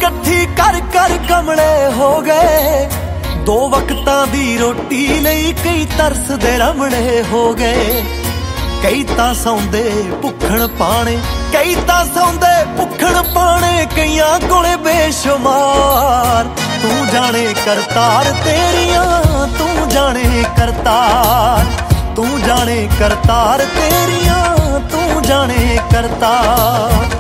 ਇਕੱਠੀ ਕਰ ਕਰ ਕਮਲੇ ਹੋ ਗਏ। ਦੋ ਵਕਤਾਂ ਦੀ ਰੋਟੀ ਲਈ ਕਈ ਤਰਸਦੇ ਰਮਣੇ ਹੋ ਗਏ। ਕਈ ਤਾਂ ਸੌਂਦੇ ਭੁੱਖਣ ਪਾਣੇ, ਕਈ ਤਾਂ ਸੌਂਦੇ ਭੁੱਖਣ ਪਾਣੇ, ਕਈਆਂ ਕੋਲੇ ਬੇਸ਼ੁਮਾਰ। ਤੂੰ ਜਾਣੇ ਕਰਤਾਰ ਤੇਰੀਆਂ, ਤੂੰ ਜਾਣੇ ਕਰਤਾਰ, ਤੂੰ ਜਾਣੇ ਕਰਤਾਰ ਤੇਰੀਆਂ, ਤੂੰ ਜਾਣੇ ਕਰਤਾਰ।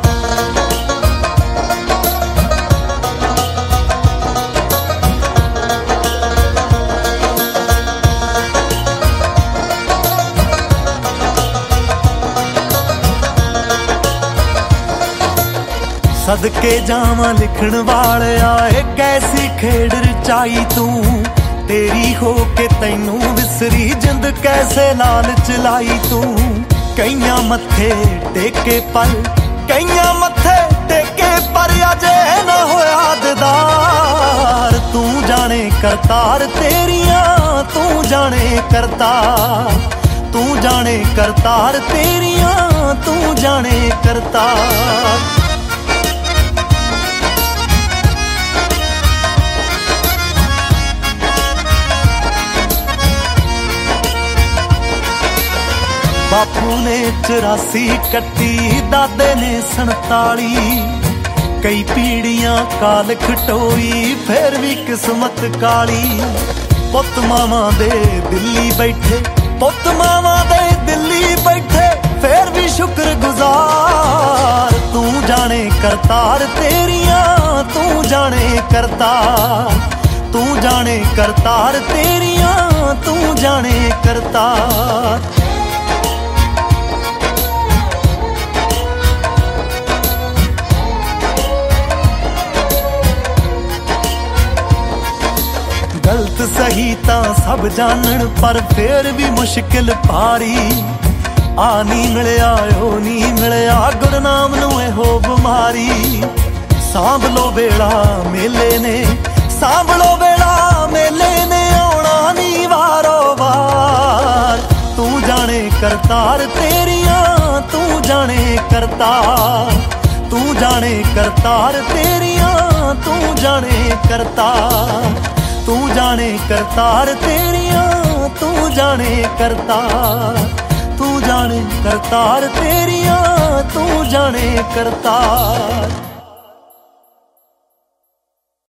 ਸਦਕੇ ਜਾਵਾਂ ਲਿਖਣ ਵਾਲਿਆ, ਏ ਕੈਸੀ ਖੇਡ ਰਚਾਈ ਤੂੰ। ਤੇਰੀ ਹੋ ਕੇ ਤੈਨੂੰ ਵਿਸਰੀ ਜਿੰਦ ਕੈਸੇ ਲਾਲਚ ਲਾਈ ਤੂੰ। ਕਈਆਂ ਮੱਥੇ ਟੇਕੇ ਪਰ, ਕਈਆਂ ਮੱਥੇ ਟੇਕੇ ਪਰ ਅਜੇ ਨਾ ਹੋਇਆ ਦੀਦਾਰ। ਤੂੰ ਜਾਣੇ ਕਰਤਾਰ ਤੇਰੀਆਂ, ਤੂੰ ਜਾਣੇ ਕਰਤਾਰ, ਤੂੰ ਜਾਣੇ ਕਰਤਾਰ ਤੇਰੀਆਂ, ਤੂੰ ਜਾਣੇ ਕਰਤਾਰ। ਬਾਪੂ ਨੇ 84 ਕੱਟੀ, ਦਾਦੇ ਨੇ 47। ਕਈ ਪੀੜੀਆਂ ਕਾਲ ਖਟੋਈ, ਫੇਰ ਵੀ ਕਿਸਮਤ ਕਾਲੀ। ਪੁੱਤ ਮਾਵਾਂ ਦੇ ਦਿੱਲੀ ਬੈਠੇ, ਪੁੱਤ ਮਾਵਾਂ ਦੇ ਦਿੱਲੀ ਬੈਠੇ, ਫੇਰ ਵੀ ਸ਼ੁਕਰ ਗੁਜ਼ਾਰ। ਤੂੰ ਜਾਣੇ ਕਰਤਾਰ ਤੇਰੀਆਂ, ਤੂੰ ਜਾਣੇ ਕਰਤਾਰ, ਤੂੰ ਜਾਣੇ ਕਰਤਾਰ ਤੇਰੀਆਂ, ਤੂੰ ਜਾਣੇ ਕਰਤਾਰ। ਗਲਤ ਸਹੀ ਤਾਂ ਸਭ ਜਾਣਨ, ਪਰ ਫੇਰ ਵੀ ਮੁਸ਼ਕਿਲ ਭਾਰੀ। ਆ ਨੀ ਮਿਲਿਆ ਓ ਨੀ ਮਿਲਿਆ, ਗੁਰਨਾਮ ਨੂੰ ਇਹੋ ਬਿਮਾਰੀ। ਸਾਂਭ ਲੋ ਵੇਲਾ ਮੇਲੇ ਨੇ, ਸਾਂਭ ਲੋ ਵੇਲਾ ਮੇਲੇ ਨੇ, ਆਉਣਾ ਨੀ ਵਾਰੋ ਵਾਰ। ਤੂੰ ਜਾਣੇ ਕਰਤਾਰ ਤੇਰੀਆਂ, ਤੂੰ ਜਾਣੇ ਕਰਤਾਰ, ਤੂੰ ਜਾਣੇ ਕਰਤਾਰ ਤੇਰੀਆਂ, ਤੂੰ ਜਾਣੇ ਕਰਤਾਰ। ਤੂੰ ਜਾਣੇ ਕਰਤਾਰ ਤੇਰੀਆਂ, ਤੂੰ ਜਾਣੇ ਕਰਤਾਰ, ਤੂੰ ਜਾਣੇ ਕਰਤਾਰ ਤੇਰੀਆਂ, ਤੂੰ ਜਾਣੇ ਕਰਤਾਰ।